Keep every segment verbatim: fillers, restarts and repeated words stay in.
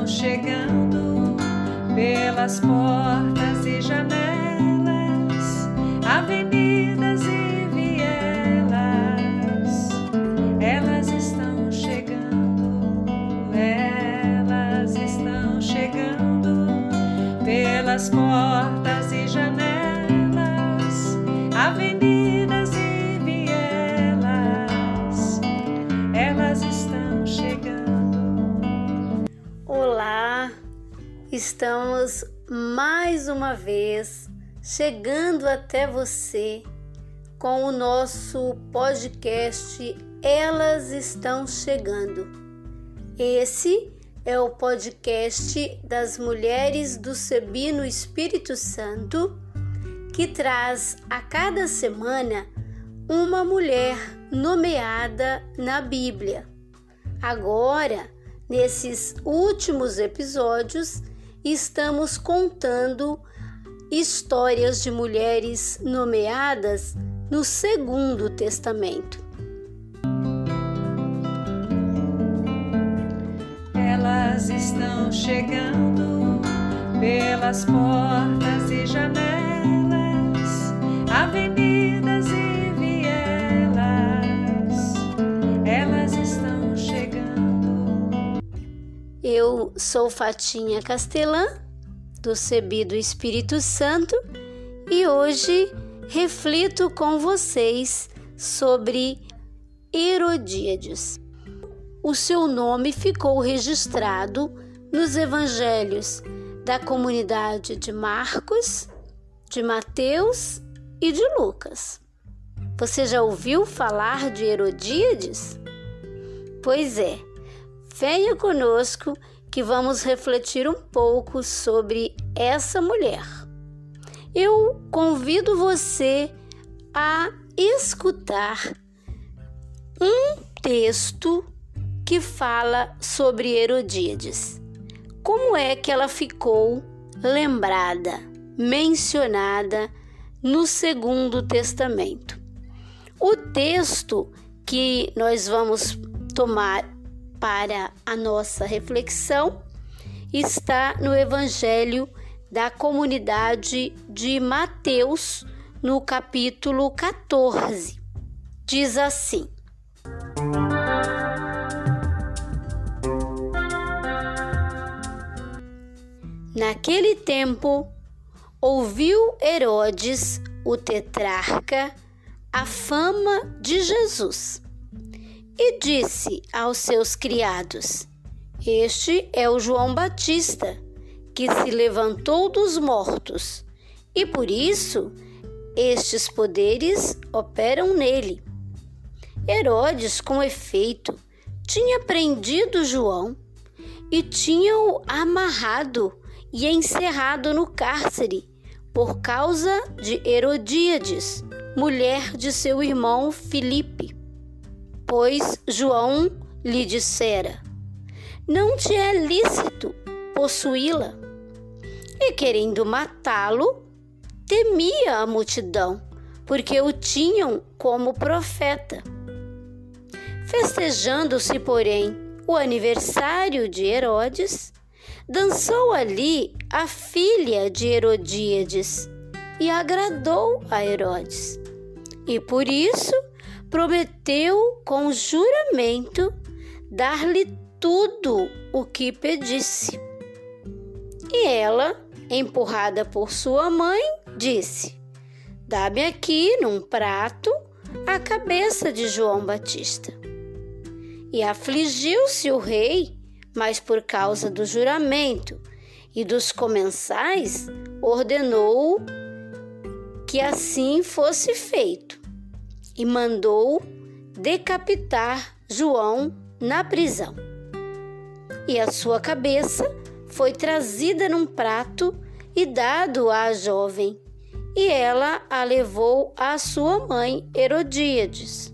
estão chegando pelas portas e janelas, avenidas e vielas. Elas estão chegando, elas estão chegando pelas portas e janelas, avenidas e vielas. Elas estão chegando. Olá, estamos mais uma vez chegando até você com o nosso podcast Elas Estão Chegando. Esse é o podcast das mulheres do Sebi no Espírito Santo, que traz a cada semana uma mulher nomeada na Bíblia. Agora, nesses últimos episódios, estamos contando histórias de mulheres nomeadas no Segundo Testamento. Elas estão chegando pelas portas e janelas, avenidas e vielas. Elas estão chegando. Eu sou Fatinha Castelã, do Sebi do Espírito Santo, e hoje reflito com vocês sobre Herodíades. O seu nome ficou registrado nos evangelhos da comunidade de Marcos, de Mateus e de Lucas. Você já ouviu falar de Herodíades? Pois é, venha conosco que vamos refletir um pouco sobre essa mulher. Eu convido você a escutar um texto que fala sobre Herodíades. Como é que ela ficou lembrada, mencionada no Segundo Testamento? O texto que nós vamos tomar para a nossa reflexão está no Evangelho da comunidade de Mateus, no capítulo catorze. Diz assim: Naquele tempo, ouviu Herodes, o tetrarca, a fama de Jesus e disse aos seus criados: Este é o João Batista, que se levantou dos mortos, e por isso estes poderes operam nele. Herodes, com efeito, tinha prendido João e tinha-o amarrado e encerrado no cárcere por causa de Herodíades, mulher de seu irmão Filipe. Pois João lhe dissera: Não te é lícito possuí-la. E querendo matá-lo, temia a multidão, porque o tinham como profeta. Festejando-se, porém, o aniversário de Herodes, dançou ali a filha de Herodíades e agradou a Herodes. E por isso prometeu com juramento dar-lhe tudo o que pedisse. E ela, empurrada por sua mãe, disse: Dá-me aqui, num prato, a cabeça de João Batista. E afligiu-se o rei, mas por causa do juramento e dos comensais, ordenou que assim fosse feito, e mandou decapitar João na prisão. E a sua cabeça foi trazida num prato e dado à jovem, e ela a levou à sua mãe Herodíades.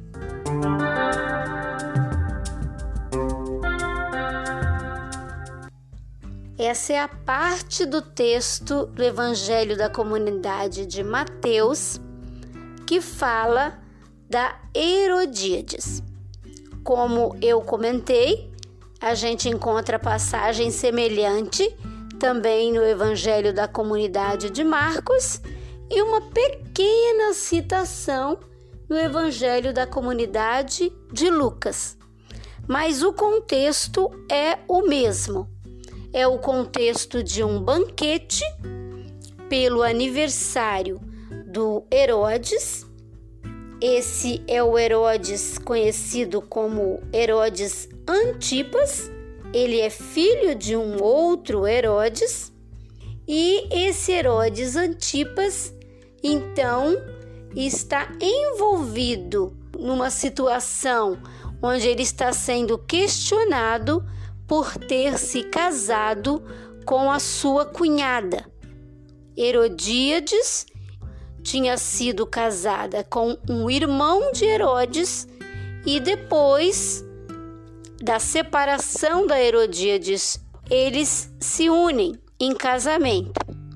Essa é a parte do texto do Evangelho da comunidade de Mateus que fala da Herodíades. Como eu comentei, a gente encontra passagem semelhante também no Evangelho da Comunidade de Marcos e uma pequena citação no Evangelho da Comunidade de Lucas. Mas o contexto é o mesmo. É o contexto de um banquete pelo aniversário do Herodes. Esse é o Herodes conhecido como Herodes Antipas. Ele é filho de um outro Herodes. E esse Herodes Antipas, então, está envolvido numa situação onde ele está sendo questionado por ter se casado com a sua cunhada. Herodíades tinha sido casada com um irmão de Herodes e depois da separação da Herodíades, eles se unem em casamento.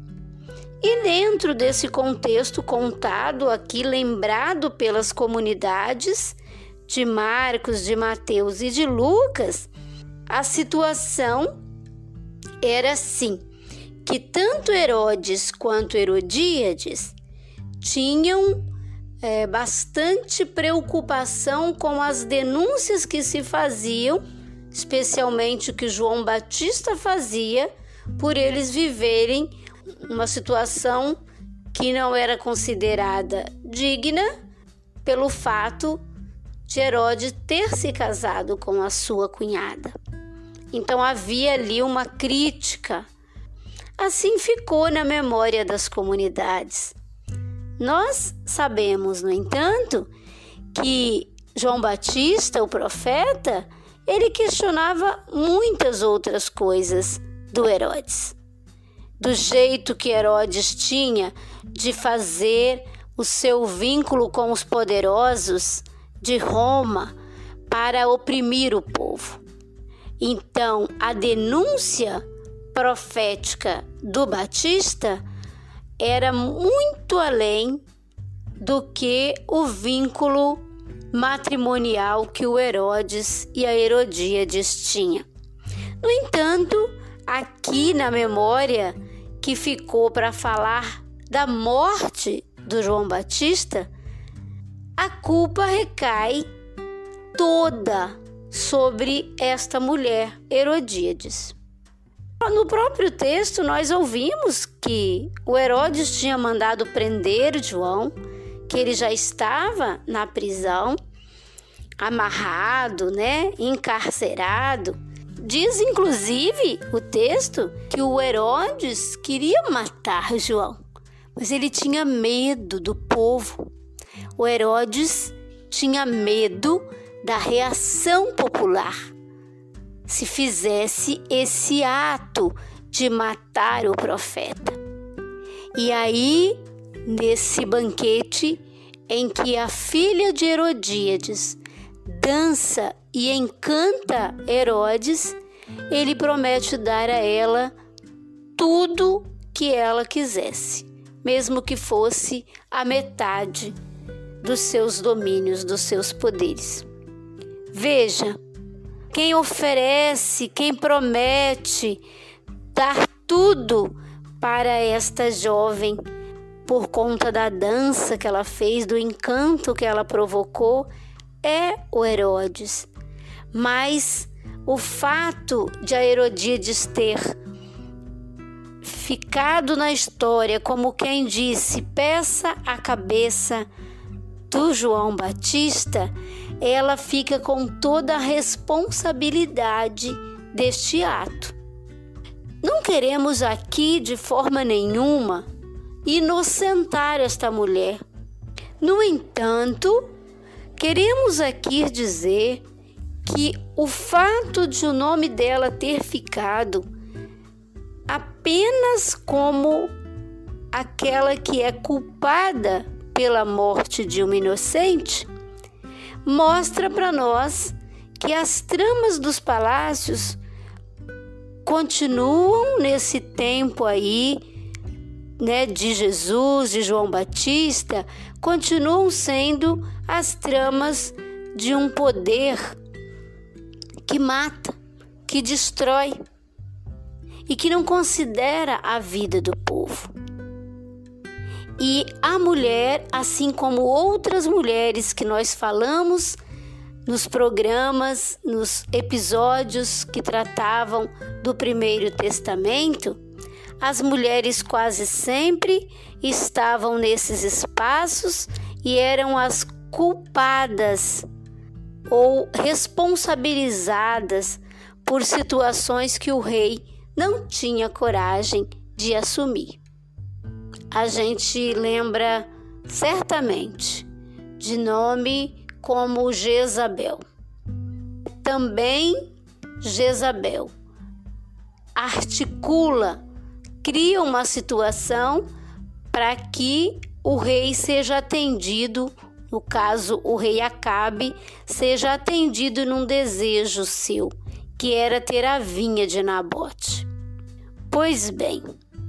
E dentro desse contexto contado aqui, lembrado pelas comunidades de Marcos, de Mateus e de Lucas, a situação era assim, que tanto Herodes quanto Herodíades tinham é, bastante preocupação com as denúncias que se faziam, especialmente o que João Batista fazia, por eles viverem uma situação que não era considerada digna pelo fato de Herodes ter se casado com a sua cunhada. Então havia ali uma crítica. Assim ficou na memória das comunidades. Nós sabemos, no entanto, que João Batista, o profeta, ele questionava muitas outras coisas do Herodes. Do jeito que Herodes tinha de fazer o seu vínculo com os poderosos de Roma para oprimir o povo. Então, a denúncia profética do Batista era muito além do que o vínculo matrimonial que o Herodes e a Herodíades tinham. No entanto, aqui na memória que ficou para falar da morte do João Batista, a culpa recai toda sobre esta mulher, Herodíades. No próprio texto, nós ouvimos que o Herodes tinha mandado prender João, que ele já estava na prisão, amarrado, né, encarcerado. Diz, inclusive, o texto que o Herodes queria matar João, mas ele tinha medo do povo. O Herodes tinha medo da reação popular se fizesse esse ato de matar o profeta. E aí, nesse banquete em que a filha de Herodíades dança e encanta Herodes, ele promete dar a ela tudo que ela quisesse, mesmo que fosse a metade dos seus domínios, dos seus poderes. Veja, quem oferece, quem promete dar tudo para esta jovem por conta da dança que ela fez, do encanto que ela provocou, é o Herodes. Mas o fato de a Herodíades ter ficado na história como quem disse, peça a cabeça do João Batista, ela fica com toda a responsabilidade deste ato. Não queremos aqui de forma nenhuma inocentar esta mulher. No entanto, queremos aqui dizer que o fato de o nome dela ter ficado apenas como aquela que é culpada pela morte de uma inocente, mostra para nós que as tramas dos palácios continuam nesse tempo aí, né, de Jesus, de João Batista, continuam sendo as tramas de um poder que mata, que destrói e que não considera a vida do povo. E a mulher, assim como outras mulheres que nós falamos nos programas, nos episódios que tratavam do Primeiro Testamento, as mulheres quase sempre estavam nesses espaços e eram as culpadas ou responsabilizadas por situações que o rei não tinha coragem de assumir. A gente lembra certamente de nome como Jezabel. Também Jezabel articula, cria uma situação para que o rei seja atendido, no caso o rei Acabe, seja atendido num desejo seu, que era ter a vinha de Nabote. Pois bem,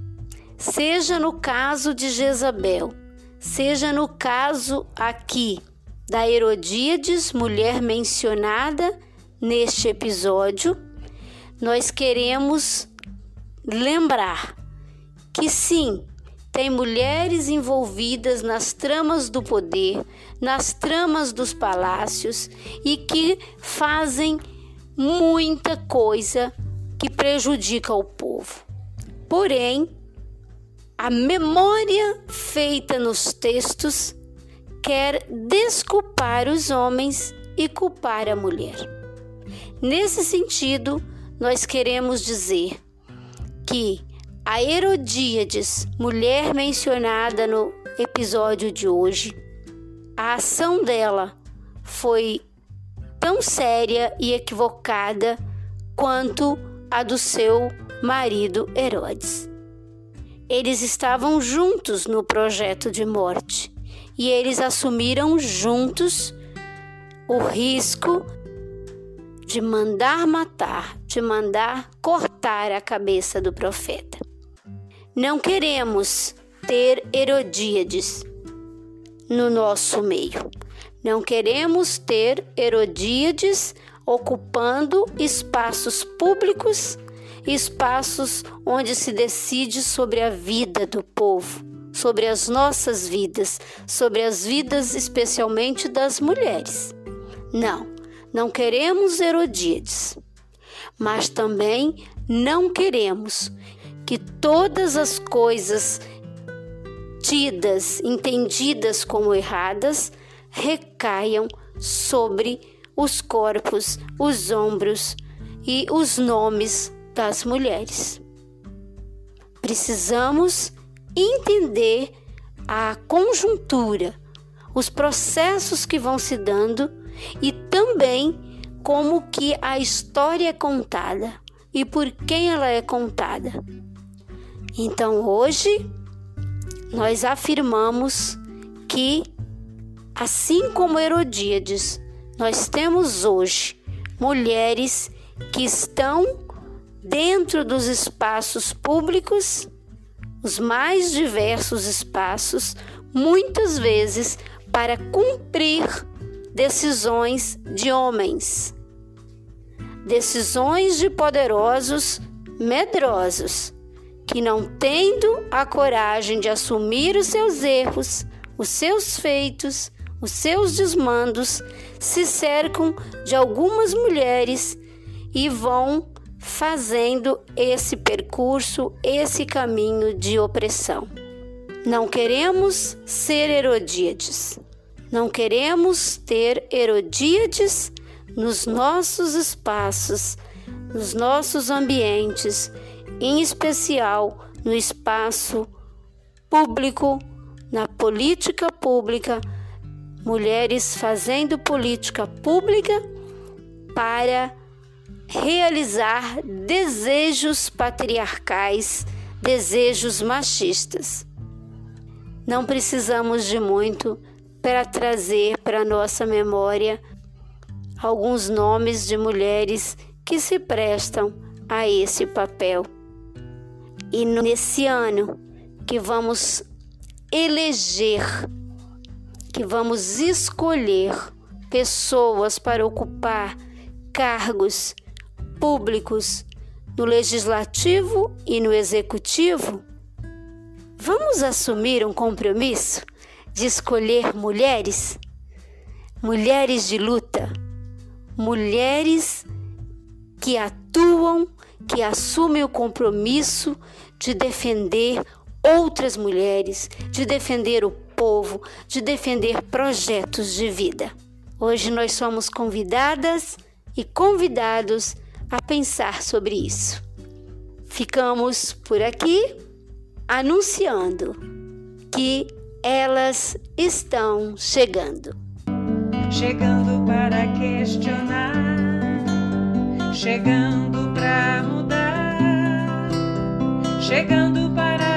seja no caso de Jezabel, seja no caso aqui da Herodíades, mulher mencionada neste episódio, nós queremos lembrar que sim, tem mulheres envolvidas nas tramas do poder, nas tramas dos palácios e que fazem muita coisa que prejudica o povo. Porém, a memória feita nos textos quer desculpar os homens e culpar a mulher. Nesse sentido, nós queremos dizer que a Herodíades, mulher mencionada no episódio de hoje, a ação dela foi tão séria e equivocada quanto a do seu marido Herodes. Eles estavam juntos no projeto de morte e eles assumiram juntos o risco de mandar matar, de mandar cortar a cabeça do profeta. Não queremos ter Herodíades no nosso meio. Não queremos ter Herodíades ocupando espaços públicos, espaços onde se decide sobre a vida do povo, sobre as nossas vidas, sobre as vidas especialmente das mulheres. Não, não queremos Herodíades, mas também não queremos que todas as coisas tidas, entendidas como erradas, recaiam sobre os corpos, os ombros e os nomes das mulheres. Precisamos entender a conjuntura, os processos que vão se dando e também como que a história é contada e por quem ela é contada. Então hoje nós afirmamos que, assim como Herodíades, nós temos hoje mulheres que estão dentro dos espaços públicos, os mais diversos espaços, muitas vezes para cumprir decisões de homens, decisões de poderosos medrosos, que não tendo a coragem de assumir os seus erros, os seus feitos, os seus desmandos, se cercam de algumas mulheres e vão fazendo esse percurso, esse caminho de opressão. Não queremos ser Herodíades. Não queremos ter Herodíades nos nossos espaços, nos nossos ambientes, em especial no espaço público, na política pública, mulheres fazendo política pública para realizar desejos patriarcais, desejos machistas. Não precisamos de muito para trazer para nossa memória alguns nomes de mulheres que se prestam a esse papel. E nesse ano que vamos eleger, que vamos escolher pessoas para ocupar cargos públicos, no legislativo e no executivo? Vamos assumir um compromisso de escolher mulheres? Mulheres de luta, mulheres que atuam, que assumem o compromisso de defender outras mulheres, de defender o povo, de defender projetos de vida. Hoje nós somos convidadas e convidados a pensar sobre isso. Ficamos por aqui anunciando que elas estão chegando. Chegando para questionar, chegando para mudar, chegando para